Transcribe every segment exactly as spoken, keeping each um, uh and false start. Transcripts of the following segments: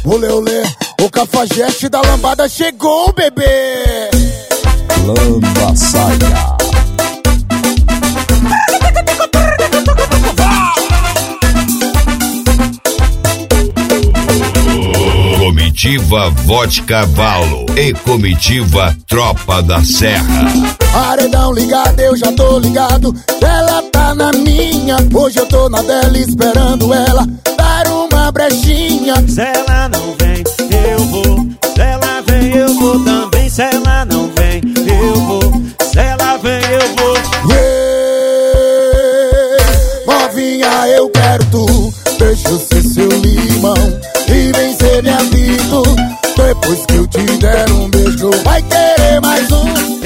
Olê, olê, o cafajeste da lambada chegou, bebê. Lamba saia. Comitiva Vodka Valo e Comitiva Tropa da Serra. Paredão ligado, eu já tô ligado. Ela tá na minha, hoje eu tô na dela esperando ela dar uma brechinha. Se ela não vem, eu vou. Se ela vem, eu vou também. Se ela não vem, eu vou. Se ela vem, eu vou. Yeah. Novinha, eu quero tu. Deixa eu ser seu limão e vem ser minha vida. Depois que eu te der um beijo, vai querer mais um.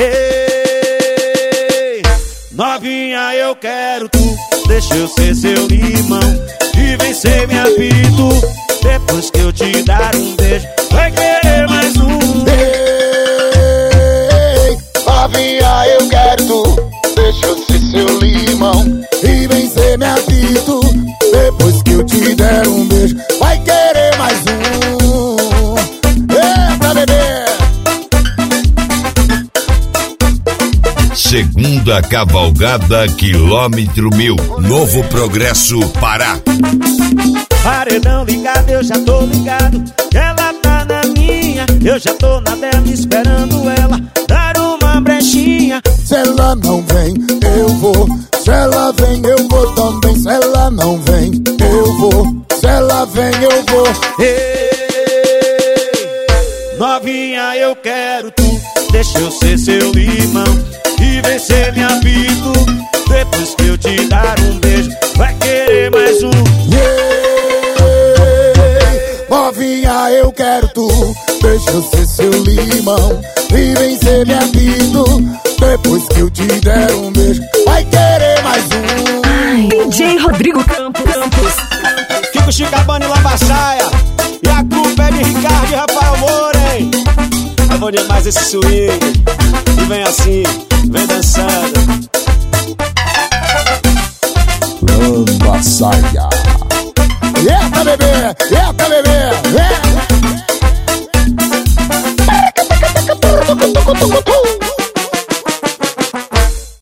Ei, novinha, eu quero tu. Deixa eu ser seu limão e vem ser minha vida. Depois que eu te dar um beijo, vai querer mais um. Ei, novinha, eu quero tu. Deixa eu ser seu limão e vem ser minha vida. Depois que eu te der um beijo, vai querer mais um. Eita, bebê! Segunda Cavalgada Quilômetro Mil, Novo Progresso, Pará. Paredão ligado, eu já tô ligado. Ela tá na minha, eu já tô na dela esperando ela dar uma brechinha. Se ela não vem, eu vou. Se ela vem, eu vou também. Se ela não vem, eu vou. Se ela vem, eu vou. Ei, novinha, eu quero tu. Deixa eu ser seu limão e vem ser minha vida. Depois que eu te dar um beijo, vai querer mais um. Yeah. Novinha, eu quero tu. Deixa eu ser seu limão e vem ser minha vida. Depois que eu te der um beijo, vai querer mais um. Ai, D J Rodrigo Campos, Campos. Kiko Chicabana e Lamba Saia. E a culpa é de Ricardo e Rafael Moura, hein? Eu vou demais esse swing. E vem assim, vem dançando. Lamba saia.